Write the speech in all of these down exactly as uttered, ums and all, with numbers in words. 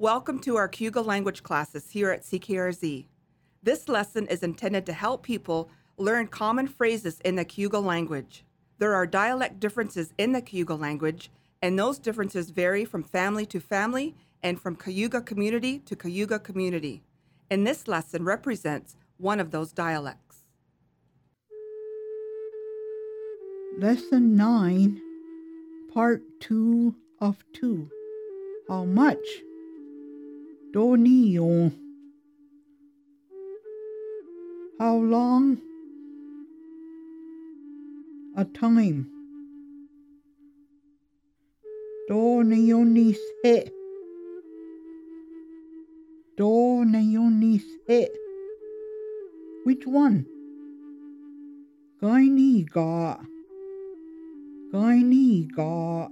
Welcome to our Cayuga language classes here at C K R Z. This lesson is intended to help people learn common phrases in the Cayuga language. There are dialect differences in the Cayuga language, and those differences vary from family to family and from Cayuga community to Cayuga community. And this lesson represents one of those dialects. Lesson nine, Part two of two. How much? Doniyo. How long? A time. Doniyonis he. Doniyonis he. Which one? Gaini ga. Gaini ga.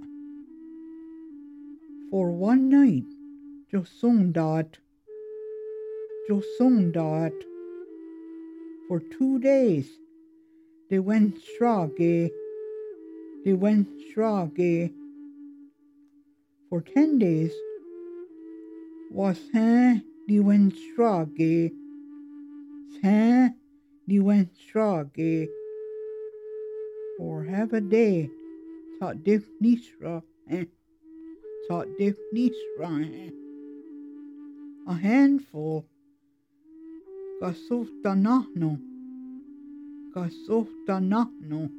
For one night. Josundat. Josundat. For two days. They went strage. They went strage. For ten days. Was han they went strage. Han they went strage. For half a day. Tot dif nisra. Tot dif nisra. A handful. Gasuftanahno. Gasuftanahno.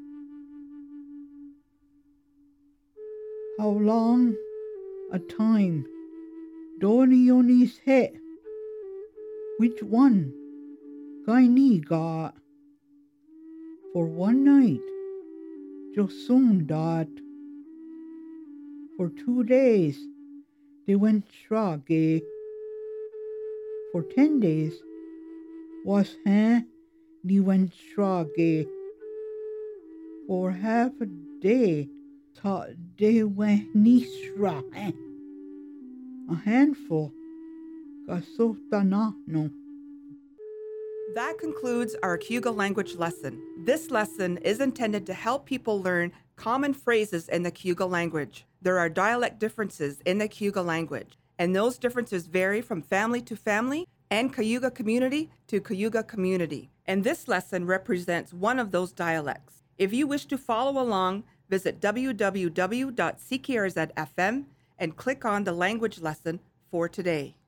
How long? A time. Donionis he. Which one? Gaini ga. For one night. Josundat. For two days. They went strage. For ten days. Was han they went strage. For half a day. Thought they went nisra. A handful. Gasuftanahno. That concludes our Cayuga language lesson. This lesson is intended to help people learn common phrases in the Cayuga language. There are dialect differences in the Cayuga language, and those differences vary from family to family and Cayuga community to Cayuga community. And this lesson represents one of those dialects. If you wish to follow along, visit w w w dot c k r z f m and click on the language lesson for today.